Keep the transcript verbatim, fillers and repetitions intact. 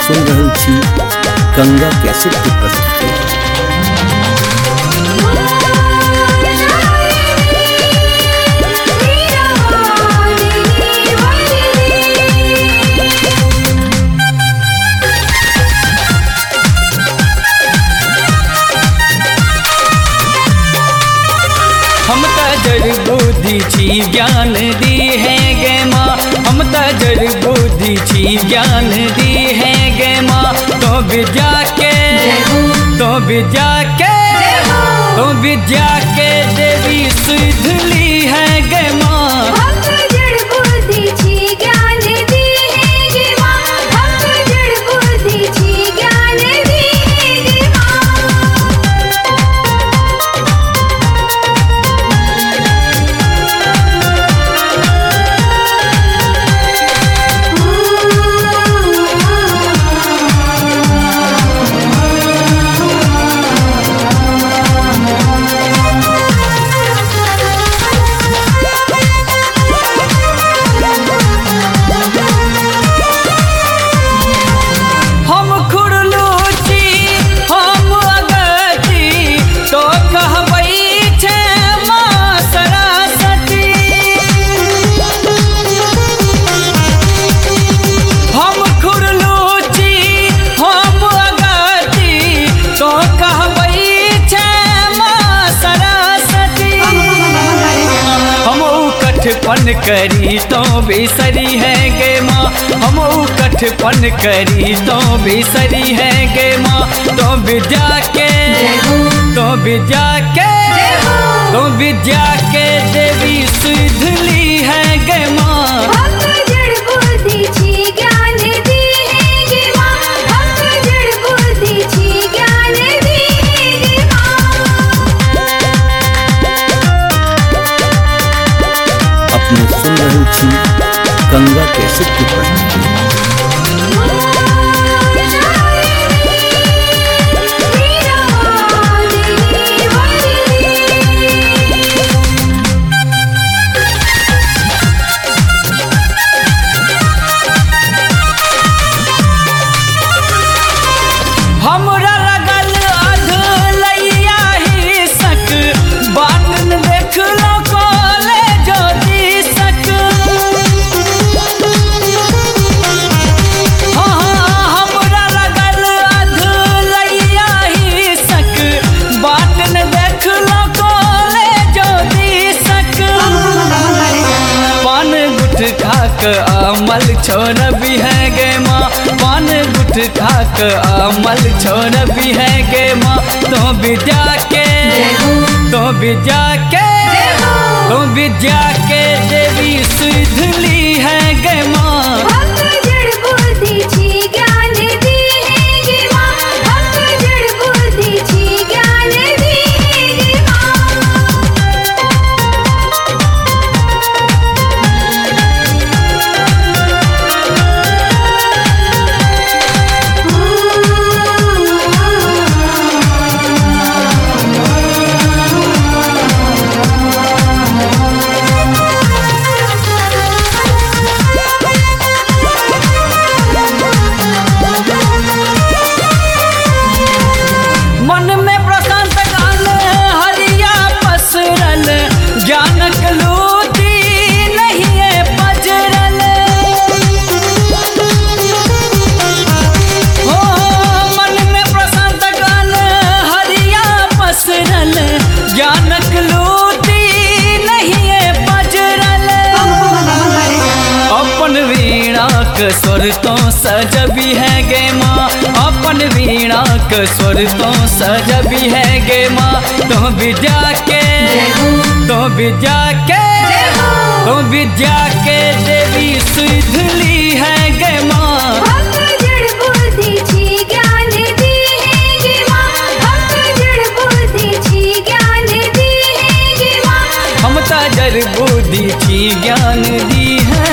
सुन रहल छी गंगा कैसेट की प्रस्तुति। हम तजर बुद्धि छी ज्ञान दी है गे माँ, हम तजर बुद्धि छी ज्ञान दी है गे माँ। तो विद्या के तो विद्या के तो विद्या के देवी सिद्ध ली है गे माँ। हम तजर बुद्धि छी ज्ञान दी है गे माँ, हम तजर बुद्धि छी ज्ञान दी है गे माँ। कठपन करी तो बेसरी है गे माँ, हम कठपन करी तो बेसरी है गे माँ। तो विद्या के तो विद्या के तो विद्या के देवी सिद्ध ली है गे माँ। हम तजर बुद्धि छी ज्ञान दी है गे माँ, हम तजर बुद्धि छी ज्ञान दी है गे माँ। अपने सुन रहल छी गंगा कैसेट की प्रस्तुति। हमरा लगल अधलैया ही सक बाटन देख लो कॉलेज दी सक। हाँ हमरा लगल अधलैया ही सक बाटन देख लो कॉलेज दी सक। पान गुटखा क अमल छोड़ भी है गे माँ, पान गुटखा क अमल छोड़ भी है गे माँ। तो विद्या के तो विद्या के तो विद्या के देवी सिद्ध ली है गे माँ। हम तजर बुद्धि छी ज्ञान दी है गे माँ, हम तजर बुद्धि छी ज्ञान दी है गे माँ। मन में प्रशांत गान हरिया पसरल, ज्ञानक लूटी नहीं है पजरल। हो मन में प्रशांत गान हरिया पसरल, ज्ञानक लूटी नहीं है पजरल। अपन वीणा के स्वर तो सजबी है गे माँ, अपन वीणा के स्वर तो सजबी है गे माँ। तो विद्या के तो विद्या के तो विद्या के देवी सिद्ध ली है गे माँ। हम तजर बुद्धि छी ज्ञान दी है गे माँ, हम तजर बुद्धि छी ज्ञान दी है गे माँ। हम तजर बुद्धि छी ज्ञान दी है